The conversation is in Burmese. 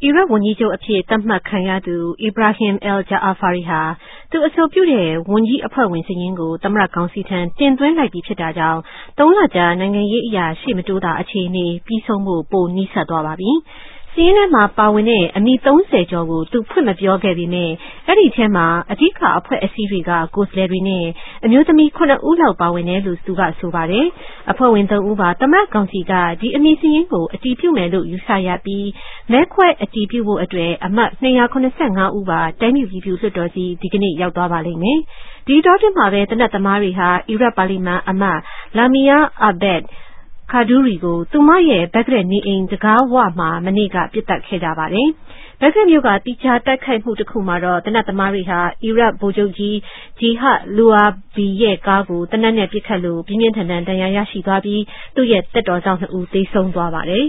အီရတ်ဝန်ကြီးချုပ်အဖြစ်သတ်မှတ်ခံရသူ Ebrahim al-Ja'afari ဟာသူအဆိုပြုတဲ့ဝန်ကြီးအဖွဲ့ဝင်စာရင်းကိုသမ္မတကောင်စီထံတင်သွင်းလိုက်ပြီဖြစ်တာကြောင့်3 လကြာနိုင်ငံရေးအရာရှေ့မတိုးတာအခြေအနေပြီးဆုံးဖို့ပိုနီးစပ်သွားပါပြီ။စာရင်းထဲမှာပါဝင်တဲ့အမည်30ကျော်ကိုသူဖွင့်မပြောခဲ့ပေမဲ့အဲ့ဒီထဲမှာအဓိကအဖွဲ့အစည်းတွေကကိုယ်စားလှယ်တွေနဲ့အမျိုးသမီး9ဦးလောက်ပါဝင်တယ်လို့သူကဆိုပါတယ်။အဖွဲ့ဝင်3ဦးပါသမ္မတကောင်စီကဒီအမည်စာရင်းကိုအတည်ပြုမယ်လို့ယူဆရပြီးမဲခွဲအတည်ပြုဖို့အတွက်အမတ်285ဦးပါတိုင်းပြည်ပြည်သူ့လွှတ်တော်ကြီးဒီကနေ့ရောက်သွားပါလိမ့်မယ်။ဒီတော့တင်မှာပဲတနက်သမားတွေဟာအီရတ်ပါလီမန်အမတ် Lamia Abed Kaduri ကိုသူမရဲ့ဘက်ဂရက်နေအိမ်တကားဝမှာမနေ့ကပြစ်တက်ခဲ့ကြပါတယ်။ဘက်ဂရက်မြို့ကတိကျတိုက်ခိုက်မှုတစ်ခုမှာတော့တနက်သမားတွေဟာအီရတ်ဗိုလ်ချုပ်ကြီး Jihad Louabi ရဲ့ကားကိုတနက်နဲ့ပစ်ခတ်လို့ပြင်းပြင်းထန်ထန်ဒဏ်ရာရရှိသွားပြီးသူ့ရဲ့တက်တော်ကြောင့်2ဦးသေဆုံးသွားပါတယ်